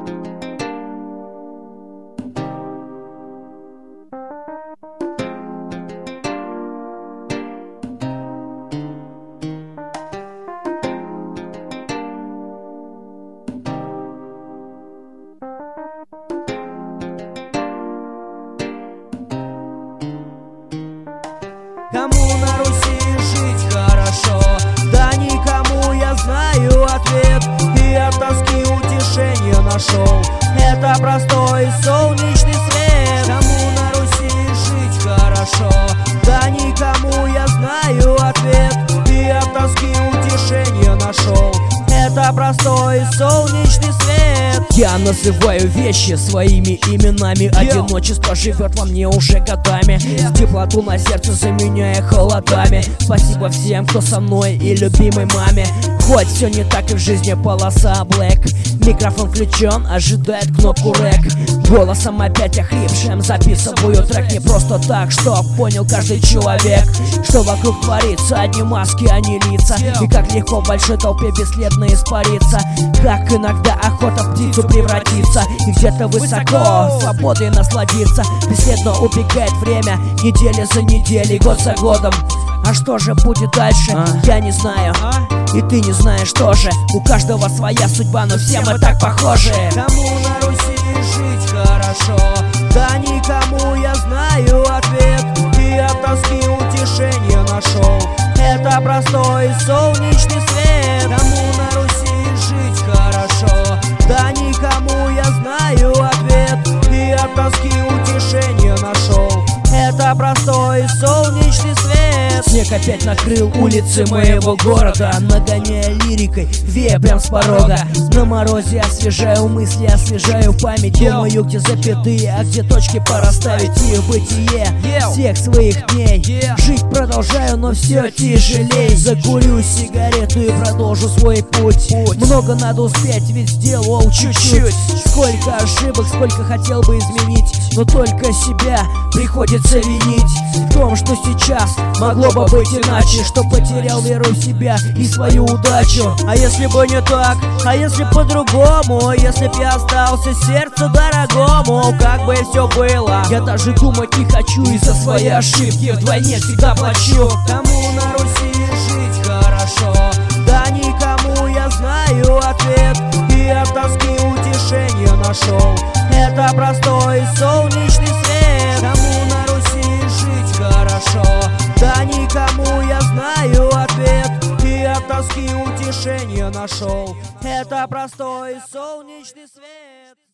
Кому на Руси жить хорошо? Да никому, я знаю ответ, и от тоски утешение нашел. Это простой солнечный свет. Кому на Руси жить хорошо? Да никому, я знаю ответ, и от тоски утешение нашел. Это простой солнечный свет. Я называю вещи своими именами. Одиночество живет во мне уже годами, теплоту на сердце заменяя холодами. Спасибо всем, кто со мной, и любимой маме. Хоть все не так и в жизни полоса блэк. Микрофон включен, ожидает кнопку рэк. Голосом опять охрипшим записываю трек. Не просто так, что понял каждый человек, что вокруг творится, одни маски, а не лица. И как легко в большой толпе бесследно испариться. Как иногда охота в птицу превратиться, и где-то высоко свободой насладиться. Бесследно убегает время, недели за неделей, год за годом. А что же будет дальше, я не знаю, и ты не знаешь тоже. У каждого своя судьба, но все мы так похожи. Кому на Руси жить хорошо? Да никому, я знаю ответ, и от тоски утешение нашел. Это простой солнечный свет. Кому на Руси жить хорошо? Да никому, я знаю ответ, и от тоски утешение нашел. Это простой солнечный свет. Снег опять накрыл улицы моего города, нагоняя лирикой, вея прям с порога. На морозе освежаю мысли, освежаю память. Думаю, где запятые, а где точки пора ставить. И в бытие всех своих дней жить продолжаю, но все тяжелей. Закурю сигарету и продолжу свой путь. Много надо успеть, ведь сделал чуть-чуть. Сколько ошибок, сколько хотел бы изменить, но только себя приходится винить в том, что сейчас могло бы быть иначе, что потерял веру в себя и свою удачу. А если бы не так, а если по-другому, если б я остался сердцу дорогому, как бы все было? Я даже думать не хочу, из-за своей ошибки вдвойне всегда плачу. Кому на Руси жить хорошо? Да никому, я знаю ответ, и от тоски утешение нашел. Это простой солнечный свет. Кому на Руси жить хорошо? Да никому, я знаю ответ, и от тоски утешение нашел. Это простой солнечный свет.